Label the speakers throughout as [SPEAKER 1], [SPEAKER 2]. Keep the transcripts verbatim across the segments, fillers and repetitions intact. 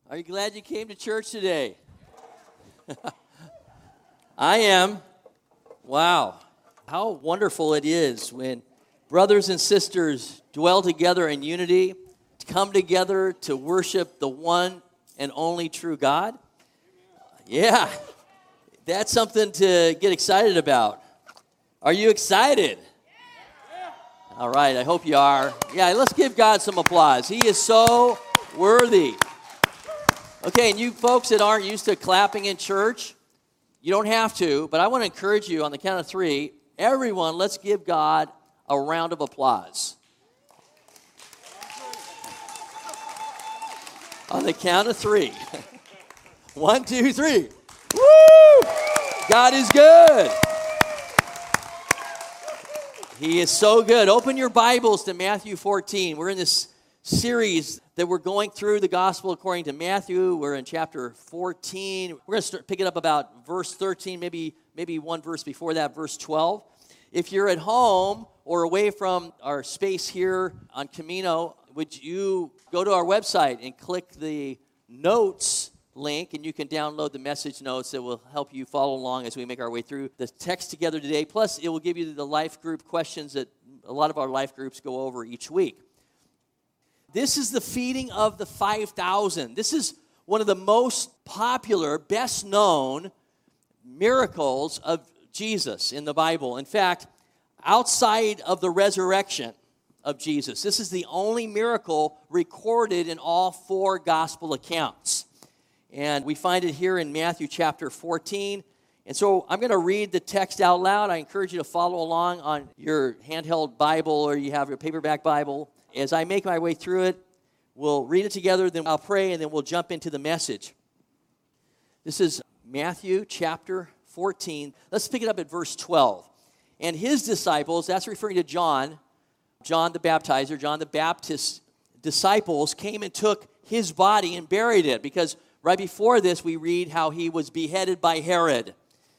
[SPEAKER 1] Are you glad you came to church today? I am. Wow. How wonderful it is when brothers and sisters dwell together in unity, to come together to worship the one and only true God. Yeah, that's something to get excited about. Are you excited? All right, I hope you are. Yeah, let's give God some applause. He is so worthy. Okay, and you folks that aren't used to clapping in church, you don't have to, but I want to encourage you on the count of three. Everyone, let's give God a round of applause. On the count of three. One, two, three. Woo! God is good. He is so good. Open your Bibles to Matthew fourteen. We're in this series that we're going through the gospel according to Matthew. We're in chapter fourteen. We're going to start picking up about verse thirteen, maybe, maybe one verse before that, verse twelve. If you're at home or away from our space here on Camino, would you go to our website and click the notes link, and you can download the message notes that will help you follow along as we make our way through the text together today. Plus, it will give you the life group questions that a lot of our life groups go over each week. This is the feeding of the five thousand. This is one of the most popular, best known miracles of Jesus in the Bible. In fact, outside of the resurrection of Jesus, this is the only miracle recorded in all four gospel accounts. And we find it here in Matthew chapter fourteen. And so I'm going to read the text out loud. I encourage you to follow along on your handheld Bible or you have your paperback Bible. As I make my way through it, we'll read it together, then I'll pray, and then we'll jump into the message. This is Matthew chapter fourteen. Let's pick it up at verse twelve. And his disciples, that's referring to John, John the Baptizer, John the Baptist's disciples came and took his body and buried it, because right before this, we read how he was beheaded by Herod.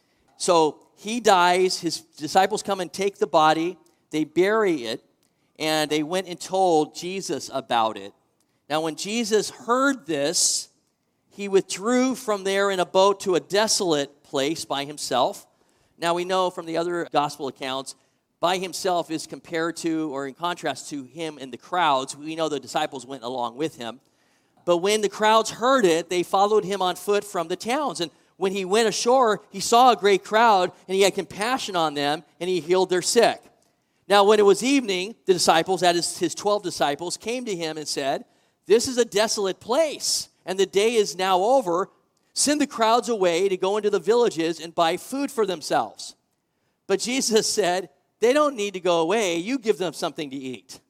[SPEAKER 1] So he dies, his disciples come and take the body, they bury it, and they went and told Jesus about it. Now, when Jesus heard this, he withdrew from there in a boat to a desolate place by himself. Now, we know from the other gospel accounts, by himself is compared to, or in contrast to him and the crowds. We know the disciples went along with him. But when the crowds heard it, they followed him on foot from the towns. And when he went ashore, he saw a great crowd, and he had compassion on them, and he healed their sick. Now, when it was evening, the disciples, that is his twelve disciples, came to him and said, "This is a desolate place, and the day is now over. Send the crowds away to go into the villages and buy food for themselves." But Jesus said, "They don't need to go away. You give them something to eat."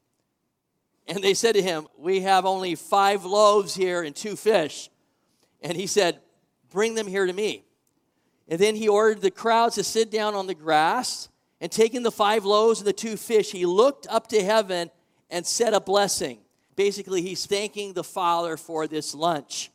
[SPEAKER 1] And they said to him, "We have only five loaves here and two fish." And he said, "Bring them here to me." And then he ordered the crowds to sit down on the grass. And taking the five loaves and the two fish, he looked up to heaven and said a blessing. Basically, he's thanking the Father for this lunch.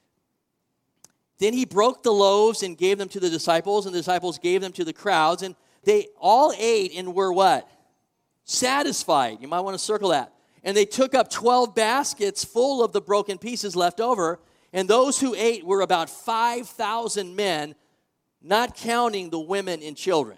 [SPEAKER 1] Then he broke the loaves and gave them to the disciples, and the disciples gave them to the crowds. And they all ate and were what? Satisfied. You might want to circle that. And they took up twelve baskets full of the broken pieces left over. And those who ate were about five thousand men, not counting the women and children.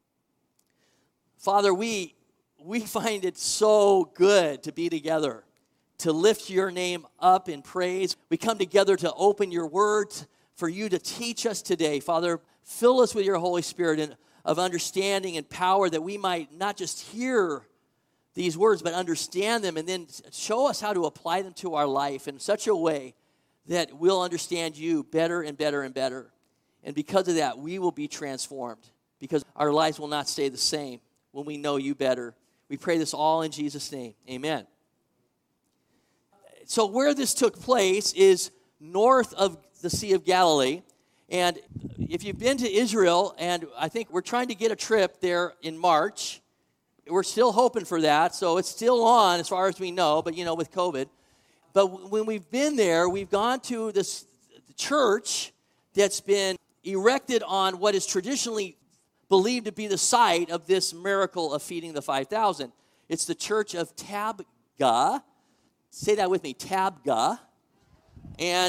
[SPEAKER 1] Father, we, we find it so good to be together, to lift your name up in praise. We come together to open your word for you to teach us today. Father, fill us with your Holy Spirit and of understanding and power, that we might not just hear these words, but understand them, and then show us how to apply them to our life in such a way that we'll understand you better and better and better. And because of that, we will be transformed, because our lives will not stay the same when we know you better. We pray this all in Jesus' name. Amen. So where this took place is north of the Sea of Galilee. And if you've been to Israel, and I think we're trying to get a trip there in March. We're still hoping for that, so it's still on as far as we know, but you know, with COVID. But when we've been there, we've gone to this church that's been erected on what is traditionally believed to be the site of this miracle of feeding the five thousand. It's the church of Tabgha. Say that with me, Tabgha. And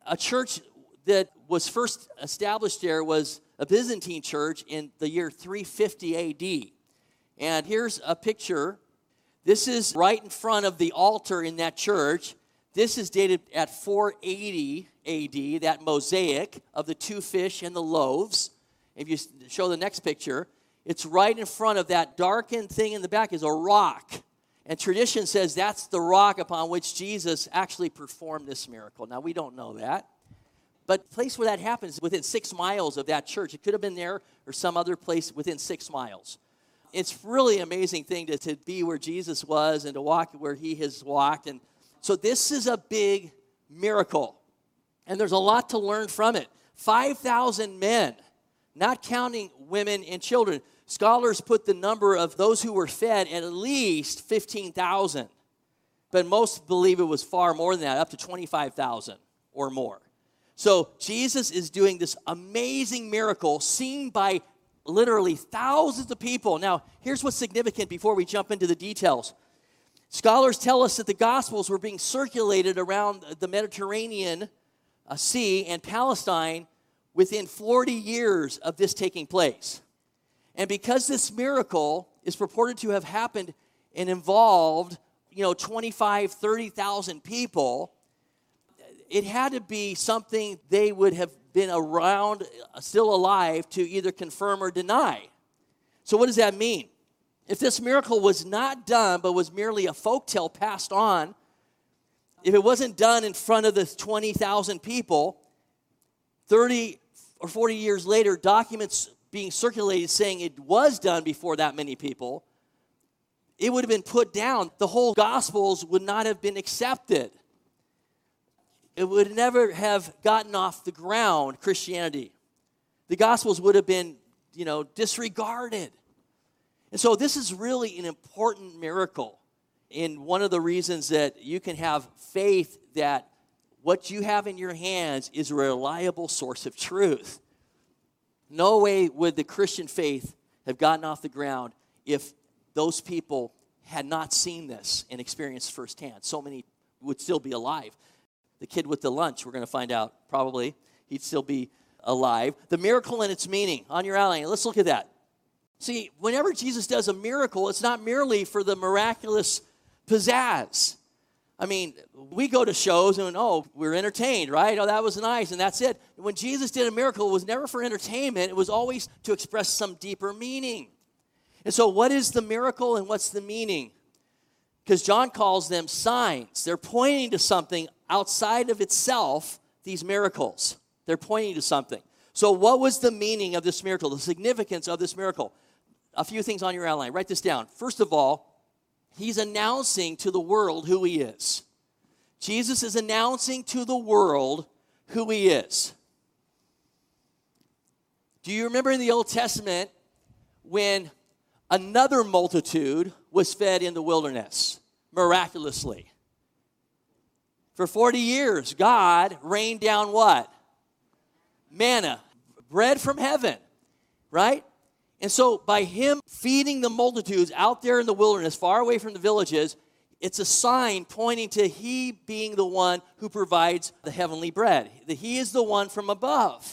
[SPEAKER 1] a church that was first established there was a Byzantine church in the year three fifty A D. And here's a picture. This is right in front of the altar in that church. This is dated at four eighty A D, that mosaic of the two fish and the loaves. If you show the next picture, it's right in front of that darkened thing in the back is a rock. And tradition says that's the rock upon which Jesus actually performed this miracle. Now, we don't know that. But the place where that happens is within six miles of that church. It could have been there or some other place within six miles. It's really an amazing thing to, to be where Jesus was and to walk where he has walked. And so this is a big miracle. And there's a lot to learn from it. five thousand men, not counting women and children. Scholars put the number of those who were fed at at least fifteen thousand. But most believe it was far more than that, up to twenty-five thousand or more. So Jesus is doing this amazing miracle seen by literally thousands of people. Now, here's what's significant before we jump into the details. Scholars tell us that the Gospels were being circulated around the Mediterranean uh, Sea and Palestine within forty years of this taking place. And because this miracle is purported to have happened and involved, you know, twenty-five, thirty thousand people, it had to be something they would have been around, still alive, to either confirm or deny. So what does that mean? If this miracle was not done, but was merely a folktale passed on, if it wasn't done in front of the twenty thousand people, thirty or forty years later, documents being circulated saying it was done before that many people, it would have been put down. The whole Gospels would not have been accepted. It would never have gotten off the ground, Christianity. The Gospels would have been, you know, disregarded. And so this is really an important miracle. And one of the reasons that you can have faith that what you have in your hands is a reliable source of truth. No way would the Christian faith have gotten off the ground if those people had not seen this and experienced firsthand. So many would still be alive. The kid with the lunch, we're going to find out, probably, he'd still be alive. The miracle and its meaning, on your outline, let's look at that. See, whenever Jesus does a miracle, it's not merely for the miraculous pizzazz. I mean, we go to shows and, oh, we're entertained, right? Oh, that was nice, and that's it. When Jesus did a miracle, it was never for entertainment. It was always to express some deeper meaning. And so what is the miracle and what's the meaning? Because John calls them signs. They're pointing to something outside of itself, these miracles. They're pointing to something. So what was the meaning of this miracle, the significance of this miracle? A few things on your outline. Write this down. First of all, he's announcing to the world who he is. Jesus is announcing to the world who he is. Do you remember in the Old Testament when another multitude was fed in the wilderness miraculously? For forty years, God rained down what? Manna, bread from heaven, right? And so by him feeding the multitudes out there in the wilderness, far away from the villages, it's a sign pointing to he being the one who provides the heavenly bread. That he is the one from above.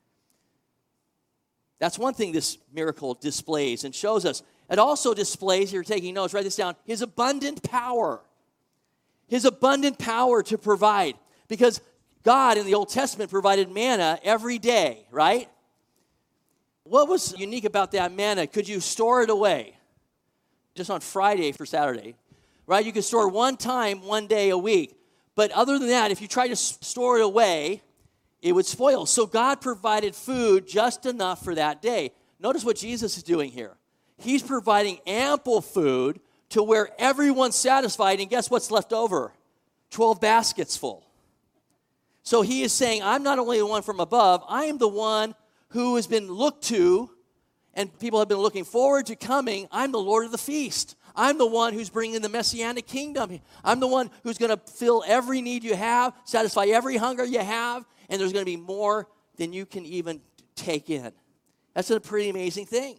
[SPEAKER 1] That's one thing this miracle displays and shows us. It also displays, you're taking notes, write this down, his abundant power. His abundant power to provide. Because God in the Old Testament provided manna every day, right? What was unique about that manna? Could you store it away? Just on Friday for Saturday, right? You could store one time, one day a week. But other than that, if you tried to store it away, it would spoil. So God provided food just enough for that day. Notice what Jesus is doing here. He's providing ample food to where everyone's satisfied, and guess what's left over? twelve baskets full. So he is saying, I'm not only the one from above, I am the one who has been looked to, and people have been looking forward to coming. I'm the Lord of the feast. I'm the one who's bringing the Messianic kingdom. I'm the one who's going to fill every need you have, satisfy every hunger you have, and there's going to be more than you can even take in. That's a pretty amazing thing.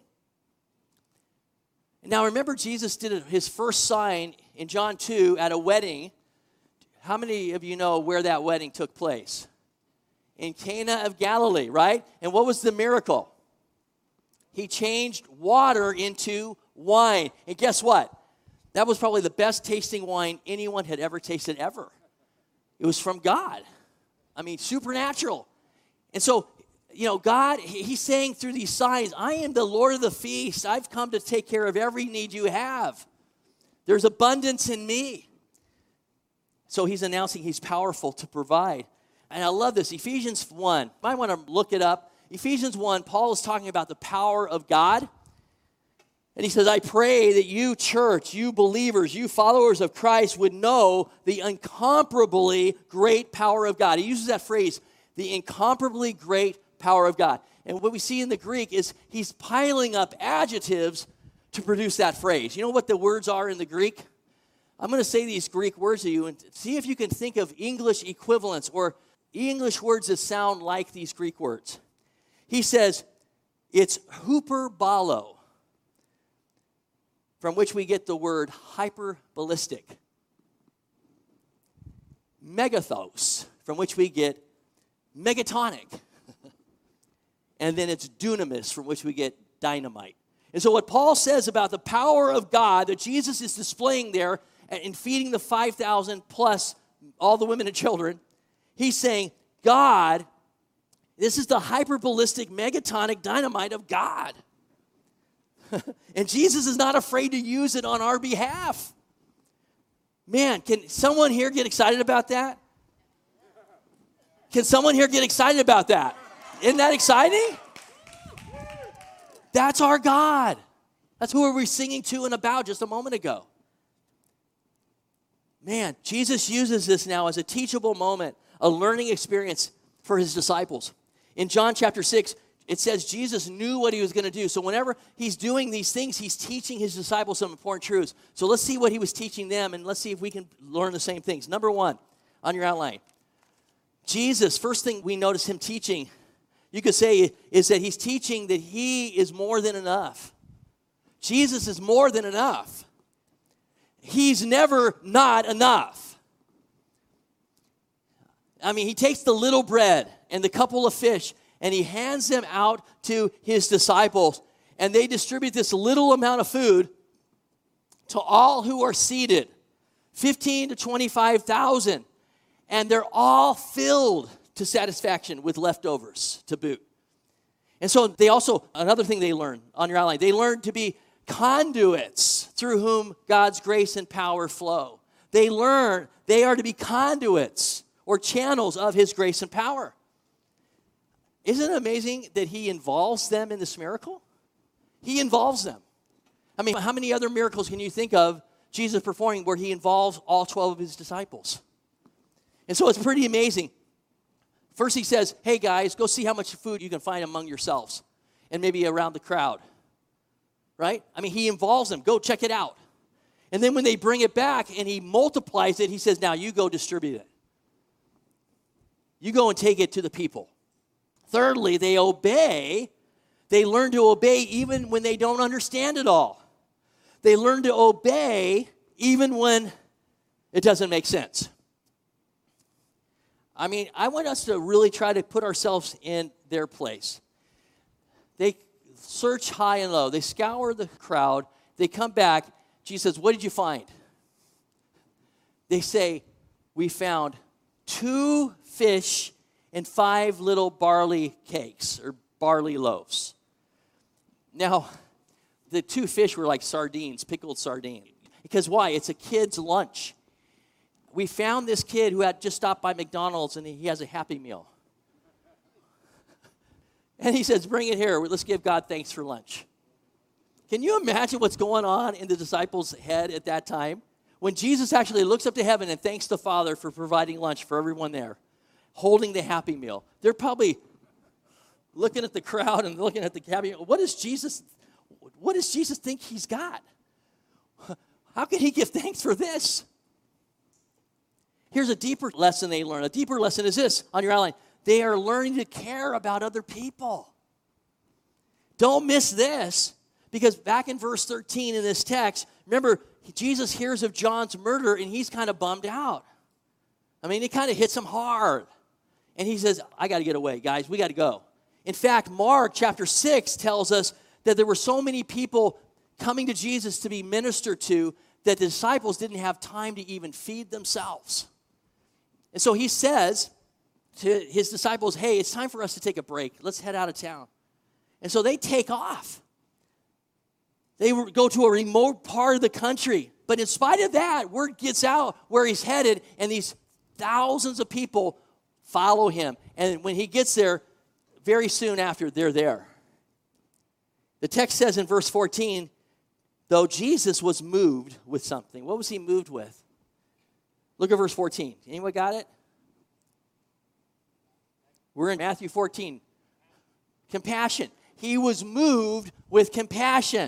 [SPEAKER 1] Now, remember, Jesus did his first sign in John two at a wedding. How many of you know where that wedding took place? in Cana of Galilee, right? And what was the miracle? He changed water into wine. And guess what? That was probably the best tasting wine anyone had ever tasted ever. It was from God. I mean, supernatural. And so, you know, God, he's saying through these signs, I am the Lord of the feast. I've come to take care of every need you have. There's abundance in me. So he's announcing he's powerful to provide. And I love this. Ephesians one. You might want to look it up. Ephesians one, Paul is talking about the power of God. And he says, I pray that you, church, you believers, you followers of Christ would know the incomparably great power of God. He uses that phrase, the incomparably great power of God. And what we see in the Greek is he's piling up adjectives to produce that phrase. You know what the words are in the Greek? I'm going to say these Greek words to you and see if you can think of English equivalents or English words that sound like these Greek words. He says, it's hyperbolo, from which we get the word hyperballistic. Megathos, from which we get megatonic. And then it's dunamis, from which we get dynamite. And so what Paul says about the power of God that Jesus is displaying there in feeding the five thousand plus all the women and children, he's saying, God, this is the hyperballistic megatonic dynamite of God. And Jesus is not afraid to use it on our behalf. Man, can someone here get excited about that? Can someone here get excited about that? Isn't that exciting? That's our God. That's who we were singing to and about just a moment ago. Man, Jesus uses this now as a teachable moment, a learning experience for his disciples. In John chapter six, it says Jesus knew what he was going to do. So whenever he's doing these things, he's teaching his disciples some important truths. So let's see what he was teaching them, and let's see if we can learn the same things. Number one, on your outline, Jesus, first thing we notice him teaching, you could say, is that he's teaching that he is more than enough. Jesus is more than enough. He's never not enough. I mean, he takes the little bread and the couple of fish, and he hands them out to his disciples, and they distribute this little amount of food to all who are seated, fifteen to twenty-five thousand, and they're all filled to satisfaction with leftovers to boot. And so they also, another thing they learn on your outline, they learn to be conduits through whom God's grace and power flow. They learn they are to be conduits or channels of his grace and power. Isn't it amazing that he involves them in this miracle? He involves them. I mean, how many other miracles can you think of Jesus performing where he involves all twelve of his disciples? And so it's pretty amazing. First he says, hey guys, go see how much food you can find among yourselves and maybe around the crowd. Right? I mean, he involves them. Go check it out. And then when they bring it back and he multiplies it, he says, now you go distribute it. You go and take it to the people. Thirdly, they obey. They learn to obey even when they don't understand it all. They learn to obey even when it doesn't make sense. I mean, I want us to really try to put ourselves in their place. They search high and low. They scour the crowd. They come back. Jesus says, what did you find? They say, we found two fish and five little barley cakes or barley loaves. Now, the two fish were like sardines, pickled sardines. Because why? It's a kid's lunch. We found this kid who had just stopped by McDonald's and he has a Happy Meal. And he says, bring it here. Let's give God thanks for lunch. Can you imagine what's going on in the disciples' head at that time? When Jesus actually looks up to heaven and thanks the Father for providing lunch for everyone there, holding the Happy Meal. They're probably looking at the crowd and looking at the Happy Meal. What does Jesus, what does Jesus think he's got? How can he give thanks for this? Here's a deeper lesson they learn. A deeper lesson is this on your outline. They are learning to care about other people. Don't miss this, because back in verse thirteen in this text, remember, Jesus hears of John's murder, and he's kind of bummed out. I mean, it kind of hits him hard. And he says, I got to get away, guys. We got to go. In fact, Mark chapter six tells us that there were so many people coming to Jesus to be ministered to that the disciples didn't have time to even feed themselves. And so he says to his disciples, hey, it's time for us to take a break. Let's head out of town. And so they take off. They go to a remote part of the country. But in spite of that, word gets out where he's headed, and these thousands of people follow him. And when he gets there, very soon after, they're there. The text says in verse fourteen, though Jesus was moved with something. What was he moved with? Look at verse fourteen. Anyone got it? We're in Matthew fourteen. Compassion. He was moved with compassion.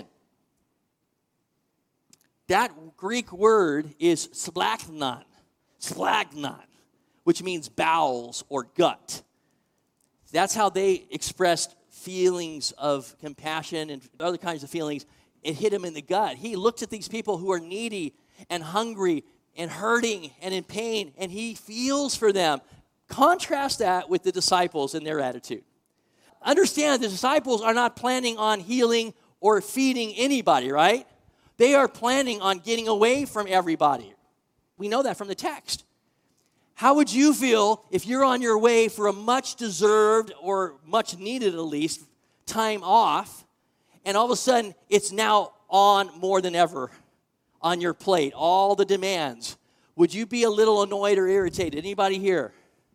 [SPEAKER 1] That Greek word is splagnon. Splagnon, which means bowels or gut. That's how they expressed feelings of compassion and other kinds of feelings. It hit him in the gut. He looked at these people who are needy and hungry and hurting and in pain, and he feels for them. Contrast that with the disciples and their attitude. Understand, the disciples are not planning on healing or feeding anybody, right? They are planning on getting away from everybody. We know that from the text. How would you feel if you're on your way for a much-deserved or much-needed, at least, time off, and all of a sudden it's now on more than ever on your plate, all the demands? Would you be a little annoyed or irritated? Anybody here?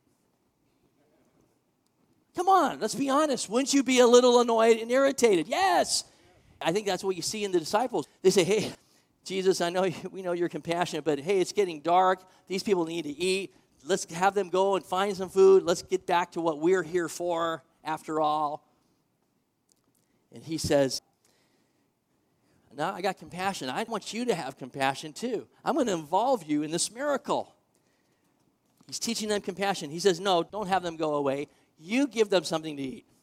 [SPEAKER 1] Come on, let's be honest. Wouldn't you be a little annoyed and irritated? Yes. I think that's what you see in the disciples. They say, hey, Jesus, I know you, we know you're compassionate, but hey, it's getting dark. These people need to eat. Let's have them go and find some food. Let's get back to what we're here for, after all. And he says, no, I got compassion. I want you to have compassion too. I'm going to involve you in this miracle. He's teaching them compassion. He says, no, don't have them go away. You give them something to eat.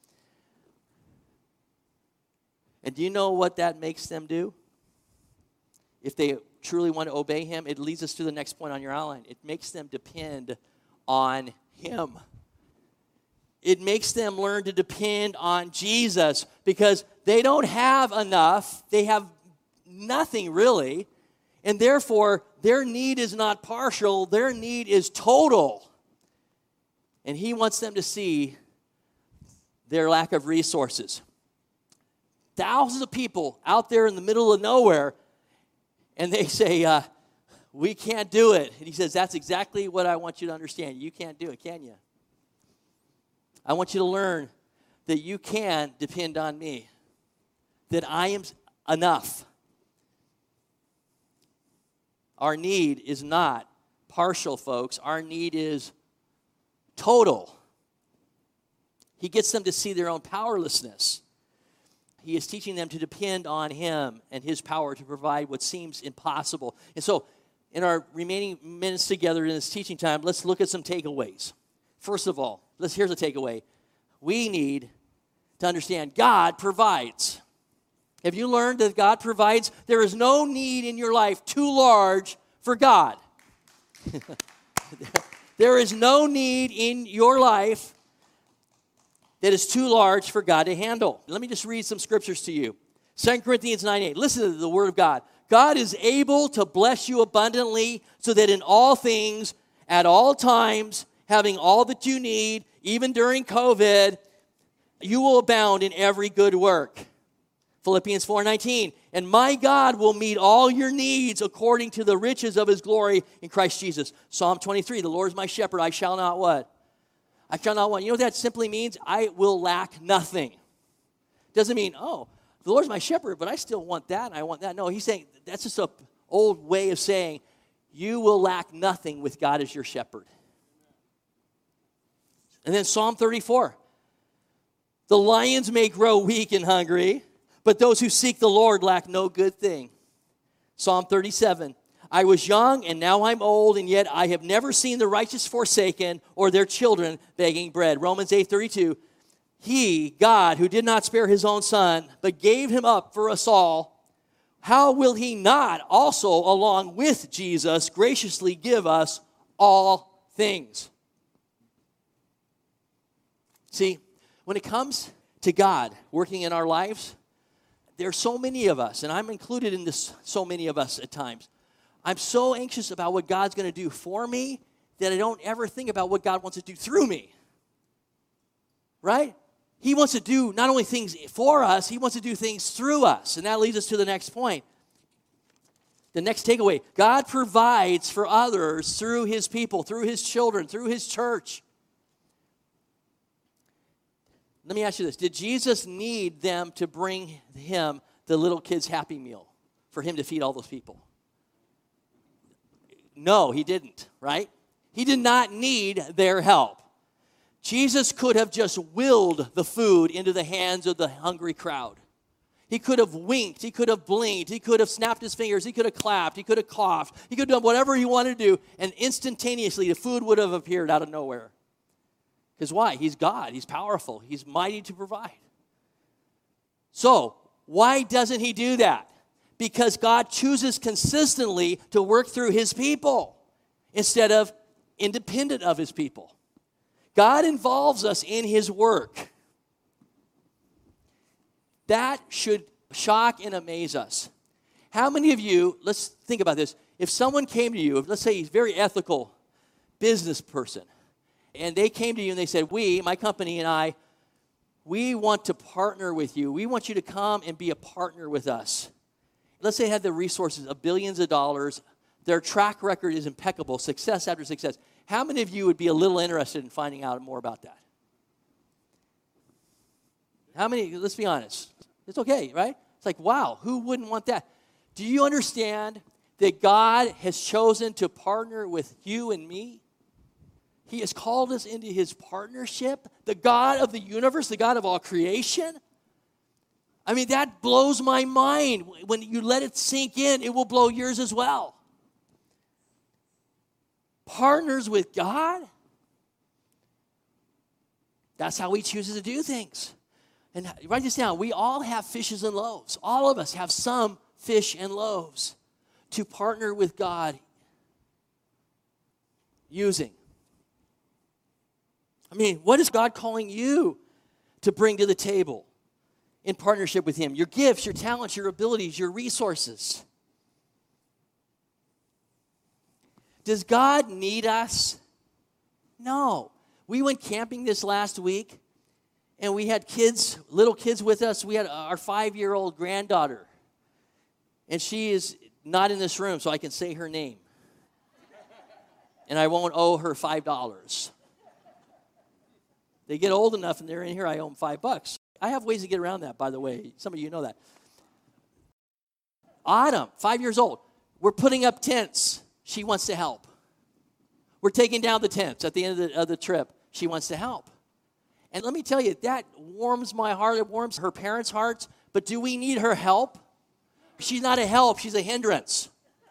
[SPEAKER 1] And do you know what that makes them do? If they truly want to obey him, it leads us to the next point on your outline. It makes them depend on him. It makes them learn to depend on Jesus because they don't have enough. They have nothing really. And therefore, their need is not partial. Their need is total. And he wants them to see their lack of resources. Thousands of people out there in the middle of nowhere, and they say, uh, we can't do it. And he says, that's exactly what I want you to understand. You can't do it, can you? I want you to learn that you can depend on me, that I am enough. Our need is not partial, folks. Our need is total. He gets them to see their own powerlessness. He is teaching them to depend on him and his power to provide what seems impossible. And so, in our remaining minutes together in this teaching time, let's look at some takeaways. First of all, let's here's a takeaway. We need to understand God provides. Have you learned that God provides? There is no need in your life too large for God. There is no need in your life that is too large for God to handle. Let me just read some scriptures to you. Second Corinthians nine eight. Listen to the word of God. God is able to bless you abundantly so that in all things, at all times, having all that you need, even during COVID, you will abound in every good work. Philippians four nineteen. And my God will meet all your needs according to the riches of his glory in Christ Jesus. Psalm twenty-three. The Lord is my shepherd. I shall not what? I shall not want. You know what that simply means? I will lack nothing. Doesn't mean, oh, the Lord's my shepherd, but I still want that and I want that. No, he's saying that's just an old way of saying you will lack nothing with God as your shepherd. And then Psalm thirty-four. The lions may grow weak and hungry, but those who seek the Lord lack no good thing. Psalm thirty-seven. I was young and now I'm old, and yet I have never seen the righteous forsaken or their children begging bread. Romans eight thirty-two. He, God, who did not spare his own son, but gave him up for us all, how will he not also, along with Jesus, graciously give us all things? See, when it comes to God working in our lives, there are so many of us, and I'm included in this, so many of us at times. I'm so anxious about what God's going to do for me that I don't ever think about what God wants to do through me. Right? He wants to do not only things for us, he wants to do things through us. And that leads us to the next point. The next takeaway, God provides for others through his people, through his children, through his church. Let me ask you this. Did Jesus need them to bring him the little kid's Happy Meal for him to feed all those people? No, he didn't, right? He did not need their help. Jesus could have just willed the food into the hands of the hungry crowd. He could have winked. He could have blinked. He could have snapped his fingers. He could have clapped. He could have coughed. He could have done whatever he wanted to do, and instantaneously the food would have appeared out of nowhere. Because why? He's God. He's powerful. He's mighty to provide. So, why doesn't he do that? Because God chooses consistently to work through his people instead of independent of his people. God involves us in his work. That should shock and amaze us. How many of you, let's think about this. If someone came to you, let's say he's a very ethical business person, and they came to you and they said, we, my company and I, we want to partner with you. We want you to come and be a partner with us. Let's say they had the resources of billions of dollars. Their track record is impeccable, success after success. How many of you would be a little interested in finding out more about that? How many, let's be honest. It's okay, right? It's like, wow, who wouldn't want that? Do you understand that God has chosen to partner with you and me? He has called us into his partnership, the God of the universe, the God of all creation. I mean, that blows my mind. When you let it sink in, it will blow yours as well. Partners with God? That's how he chooses to do things. And write this down. We all have fishes and loaves. All of us have some fish and loaves to partner with God using. I mean, what is God calling you to bring to the table in partnership with him? Your gifts, your talents, your abilities, your resources. Does God need us? No. We went camping this last week, and we had kids, little kids with us. We had our five-year-old granddaughter, and she is not in this room, so I can say her name. And I won't owe her five dollars. They get old enough and they're in here, I owe them five bucks. I have ways to get around that, by the way. Some of you know that. Autumn, five years old. We're putting up tents. She wants to help. We're taking down the tents at the end of the, of the trip. She wants to help. And let me tell you, that warms my heart. It warms her parents' hearts. But do we need her help? She's not a help. She's a hindrance.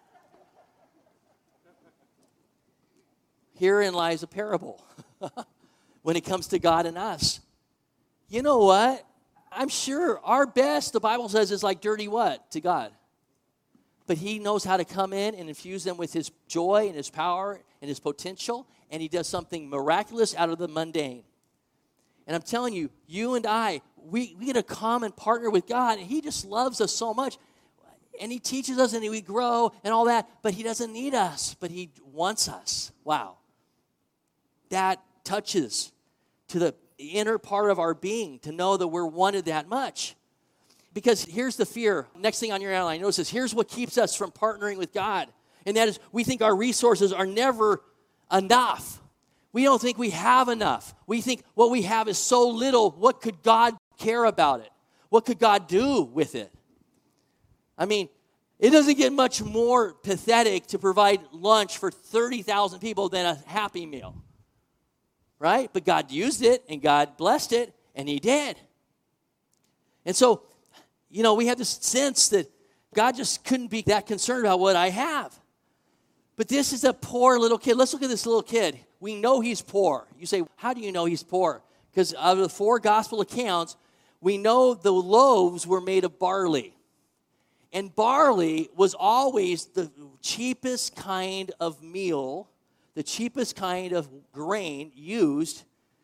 [SPEAKER 1] Herein lies a parable when it comes to God and us. You know what? I'm sure our best, the Bible says, is like dirty what to God? But he knows how to come in and infuse them with his joy and his power and his potential, and he does something miraculous out of the mundane. And I'm telling you, you and I, we, we get a common partner with God, and he just loves us so much. And he teaches us, and we grow and all that, but he doesn't need us, but he wants us. Wow. That touches to the inner part of our being to know that we're wanted that much. Because here's the fear. Next thing on your outline, notice this. Here's what keeps us from partnering with God. And that is we think our resources are never enough. We don't think we have enough. We think what we have is so little. What could God care about it? What could God do with it? I mean, it doesn't get much more pathetic to provide lunch for thirty thousand people than a Happy Meal. Right? But God used it, and God blessed it, and he did. And so, you know, we have this sense that God just couldn't be that concerned about what I have. But this is a poor little kid. Let's look at this little kid. We know he's poor. You say, how do you know he's poor? Because out of the four gospel accounts, we know the loaves were made of barley. And barley was always the cheapest kind of meal, the cheapest kind of grain used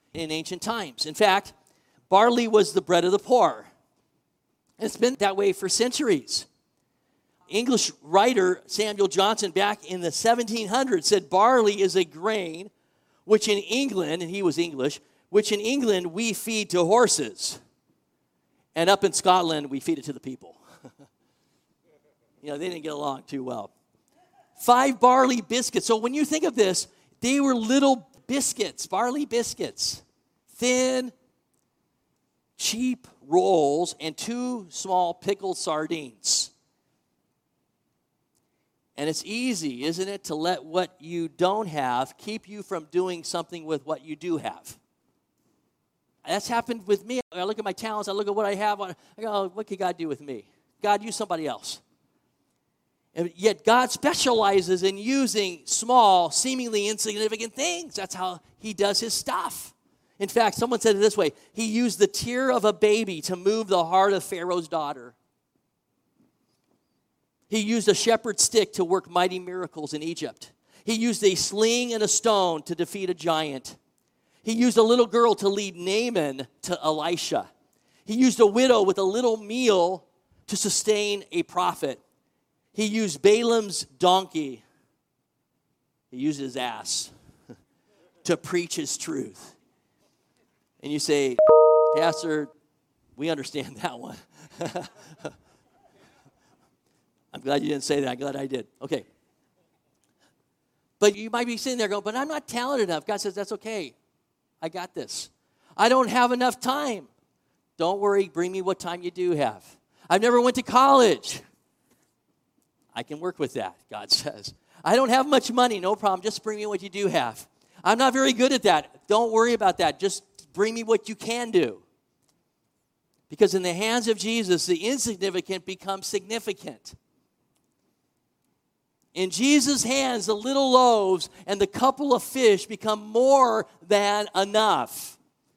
[SPEAKER 1] in ancient times. In fact, barley was the bread of the poor. It's been that way for centuries. English writer Samuel Johnson back in the seventeen hundreds said barley is a grain which in England, and he was English, which in England we feed to horses. And up in Scotland, we feed it to the people. You know, they didn't get along too well. Five barley biscuits. So when you think of this, they were little biscuits, barley biscuits. Thin, cheap rolls and two small pickled sardines. And it's easy, isn't it, to let what you don't have keep you from doing something with what you do have. That's happened with me. I look at my talents, I look at what I have, I go, oh, what could God do with me? God, use somebody else. And yet God specializes in using small, seemingly insignificant things. That's how he does his stuff. In fact, someone said it this way: he used the tear of a baby to move the heart of Pharaoh's daughter. He used a shepherd's stick to work mighty miracles in Egypt. He used a sling and a stone to defeat a giant. He used a little girl to lead Naaman to Elisha. He used a widow with a little meal to sustain a prophet. He used Balaam's donkey. He used his ass to preach his truth. And you say, Pastor, we understand that one. I'm glad you didn't say that. I'm glad I did. Okay. But you might be sitting there going, but I'm not talented enough. God says, that's okay. I got this. I don't have enough time. Don't worry. Bring me what time you do have. I've never went to college. I can work with that, God says. I don't have much money. No problem. Just bring me what you do have. I'm not very good at that. Don't worry about that. Just bring me what you can do. Because in the hands of Jesus, the insignificant becomes significant. In Jesus' hands, the little loaves and the couple of fish become more than enough.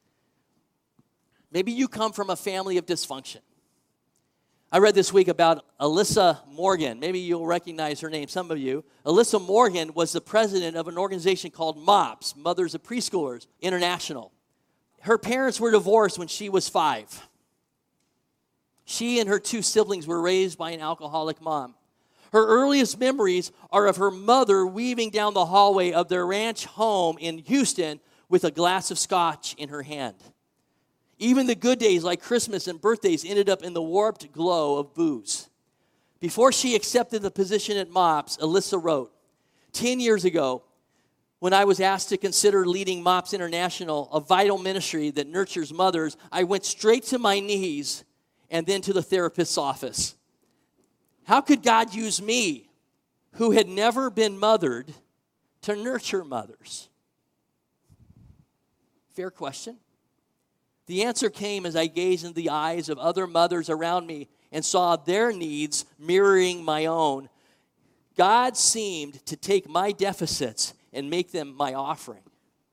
[SPEAKER 1] Maybe you come from a family of dysfunction. I read this week about Alyssa Morgan. Maybe you'll recognize her name, some of you. Alyssa Morgan was the president of an organization called MOPS, Mothers of Preschoolers International. Her parents were divorced when she was five. She and her two siblings were raised by an alcoholic mom. Her earliest memories are of her mother weaving down the hallway of their ranch home in Houston with a glass of scotch in her hand. Even the good days like Christmas and birthdays ended up in the warped glow of booze. Before she accepted the position at MOPS, Alyssa wrote, ten years ago, when I was asked to consider leading MOPS International, a vital ministry that nurtures mothers, I went straight to my knees and then to the therapist's office. How could God use me, who had never been mothered, to nurture mothers? Fair question. The answer came as I gazed into the eyes of other mothers around me and saw their needs mirroring my own. God seemed to take my deficits and make them my offering.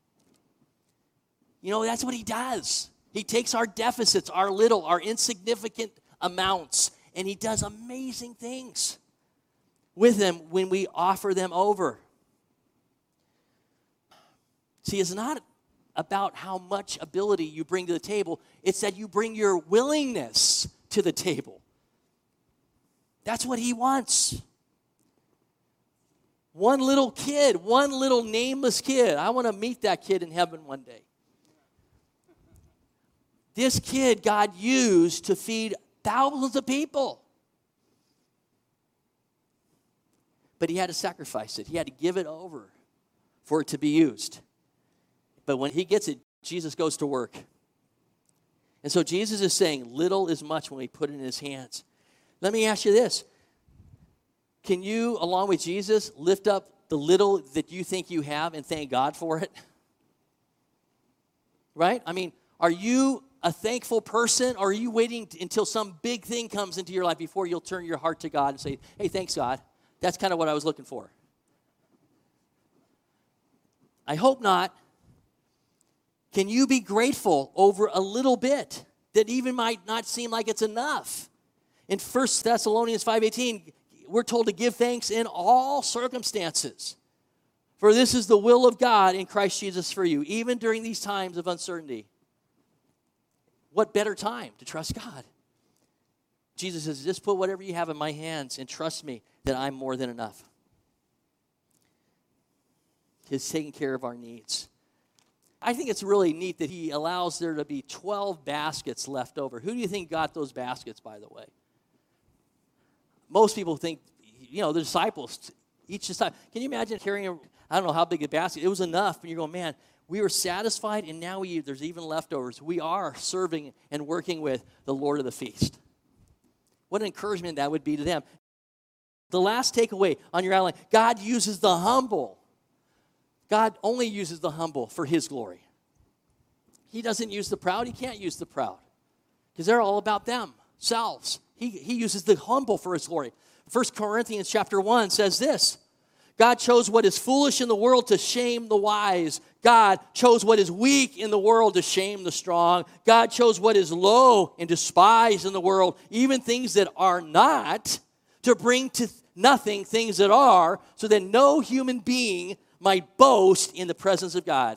[SPEAKER 1] You know, that's what he does. He takes our deficits, our little, our insignificant amounts, and he does amazing things with them when we offer them over. See, it's not about how much ability you bring to the table. It's that you bring your willingness to the table. That's what he wants. One little kid, one little nameless kid. I want to meet that kid in heaven one day. This kid God used to feed thousands of people. But he had to sacrifice it. He had to give it over for it to be used. But when he gets it, Jesus goes to work. And so Jesus is saying, little is much when we put it in his hands. Let me ask you this. Can you, along with Jesus, lift up the little that you think you have and thank God for it? Right? I mean, are you a thankful person, or are you waiting t- until some big thing comes into your life before you'll turn your heart to God and say, hey, thanks, God. That's kind of what I was looking for. I hope not. Can you be grateful over a little bit that even might not seem like it's enough? In First Thessalonians five eighteen, we're told to give thanks in all circumstances. For this is the will of God in Christ Jesus for you, even during these times of uncertainty. What better time to trust God? Jesus says, just put whatever you have in my hands and trust me that I'm more than enough. He's taking care of our needs. I think it's really neat that he allows there to be twelve baskets left over. Who do you think got those baskets, by the way? Most people think, you know, the disciples, each disciple. Can you imagine carrying, I don't know how big a basket. It was enough, and you're going, man, we were satisfied, and now we, there's even leftovers. We are serving and working with the Lord of the feast. What an encouragement that would be to them. The last takeaway on your outline, God uses the humble. God only uses the humble for his glory. He doesn't use the proud. He can't use the proud because they're all about themselves. He, he uses the humble for his glory. First Corinthians chapter one says this, God chose what is foolish in the world to shame the wise. God chose what is weak in the world to shame the strong. God chose what is low and despised in the world, even things that are not, to bring to nothing things that are, so that no human being might boast in the presence of God.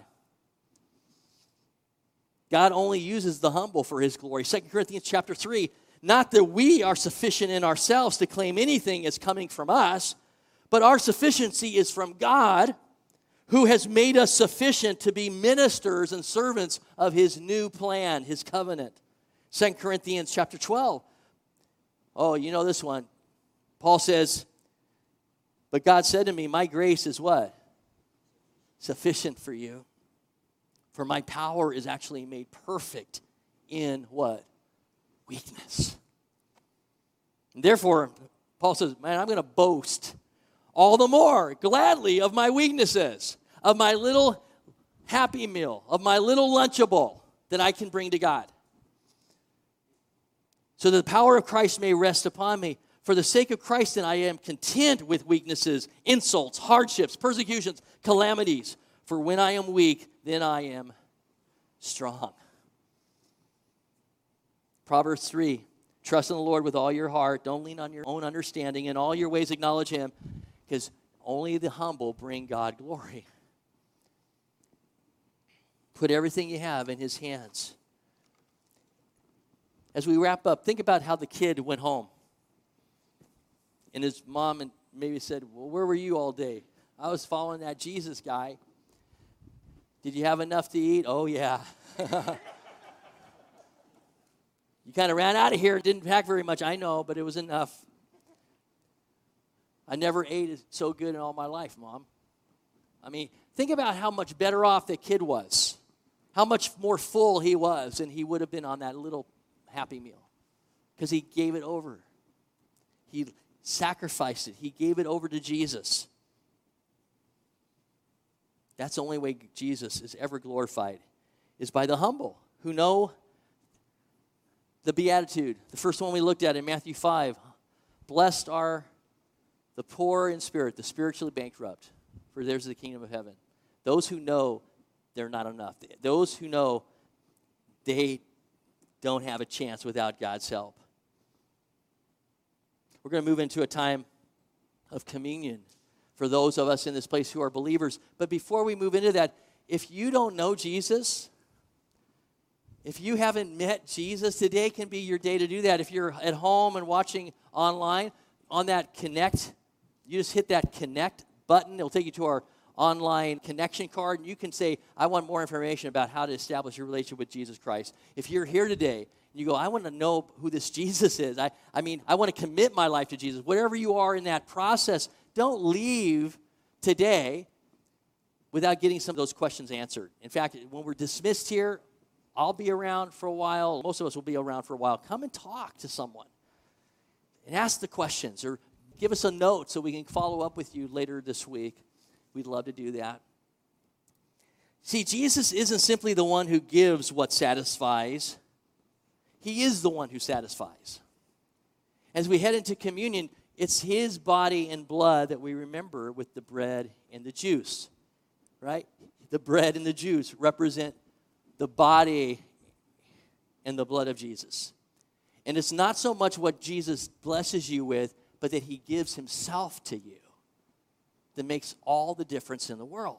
[SPEAKER 1] God only uses the humble for his glory. Second Corinthians chapter three, not that we are sufficient in ourselves to claim anything as coming from us, but our sufficiency is from God, who has made us sufficient to be ministers and servants of his new plan, his covenant. Second Corinthians chapter twelve. Oh, you know this one. Paul says, but God said to me, my grace is what? Sufficient for you. For my power is actually made perfect in what? Weakness. And therefore, Paul says, man, I'm going to boast all the more gladly of my weaknesses, of my little happy meal, of my little Lunchable that I can bring to God. So that the power of Christ may rest upon me. For the sake of Christ, then I am content with weaknesses, insults, hardships, persecutions, calamities. For when I am weak, then I am strong. Proverbs three, trust in the Lord with all your heart. Don't lean on your own understanding. In all your ways acknowledge him, because only the humble bring God glory. Put everything you have in his hands. As we wrap up, think about how the kid went home. And his mom and maybe said, well, where were you all day? I was following that Jesus guy. Did you have enough to eat? Oh, yeah. You kind of ran out of here and didn't pack very much. I know, but it was enough. I never ate so good in all my life, Mom. I mean, think about how much better off that kid was. How much more full he was than he would have been on that little Happy Meal. Because he gave it over. He sacrificed it. He gave it over to Jesus. That's the only way Jesus is ever glorified, is by the humble who know the beatitude. The first one we looked at in Matthew five. Blessed are the poor in spirit, the spiritually bankrupt, for theirs is the kingdom of heaven. Those who know they're not enough. Those who know they don't have a chance without God's help. We're going to move into a time of communion for those of us in this place who are believers. But before we move into that, if you don't know Jesus, if you haven't met Jesus, today can be your day to do that. If you're at home and watching online, on that connect, you just hit that connect button. It'll take you to our online connection card, and you can say, I want more information about how to establish your relationship with Jesus Christ. If you're here today, and you go, I want to know who this Jesus is. I, I mean, I want to commit my life to Jesus. Whatever you are in that process, don't leave today without getting some of those questions answered. In fact, when we're dismissed here, I'll be around for a while. Most of us will be around for a while. Come and talk to someone and ask the questions, or give us a note so we can follow up with you later this week. We'd love to do that. See, Jesus isn't simply the one who gives what satisfies. He is the one who satisfies. As we head into communion, it's his body and blood that we remember with the bread and the juice, right? The bread and the juice represent the body and the blood of Jesus. And it's not so much what Jesus blesses you with, but that he gives himself to you. that makes all the difference in the world.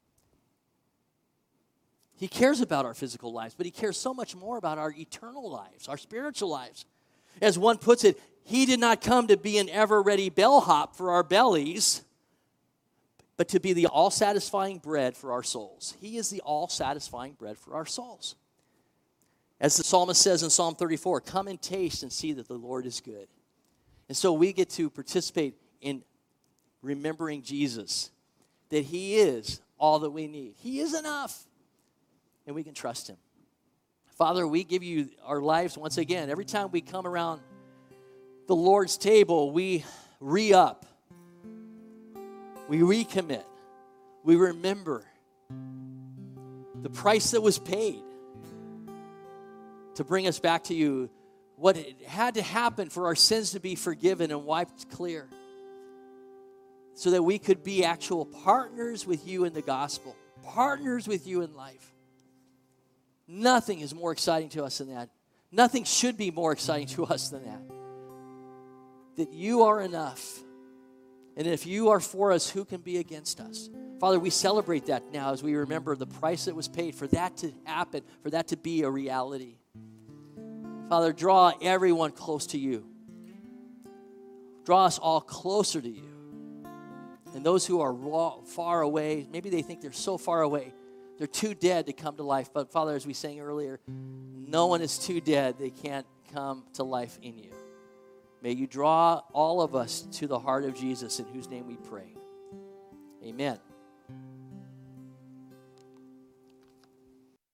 [SPEAKER 1] He cares about our physical lives, but he cares so much more about our eternal lives, our spiritual lives. As one puts it, he did not come to be an ever-ready bellhop for our bellies, but to be the all-satisfying bread for our souls. He is the all-satisfying bread for our souls. As the psalmist says in Psalm thirty-four, come and taste and see that the Lord is good. And so we get to participate in remembering Jesus, that he is all that we need. He is enough, and we can trust him. Father, we give you our lives once again. Every time we come around the Lord's table, we re-up. We recommit. We remember the price that was paid to bring us back to you, what had to happen for our sins to be forgiven and wiped clear, so that we could be actual partners with you in the gospel, partners with you in life. Nothing is more exciting to us than that. Nothing should be more exciting to us than that. That you are enough. And if you are for us, who can be against us? Father, we celebrate that now as we remember the price that was paid for that to happen, for that to be a reality. Father, draw everyone close to you. Draw us all closer to you. And those who are raw, far away, maybe they think they're so far away, they're too dead to come to life. But Father, as we sang earlier, no one is too dead. They can't come to life in you. May you draw all of us to the heart of Jesus, in whose name we pray. Amen.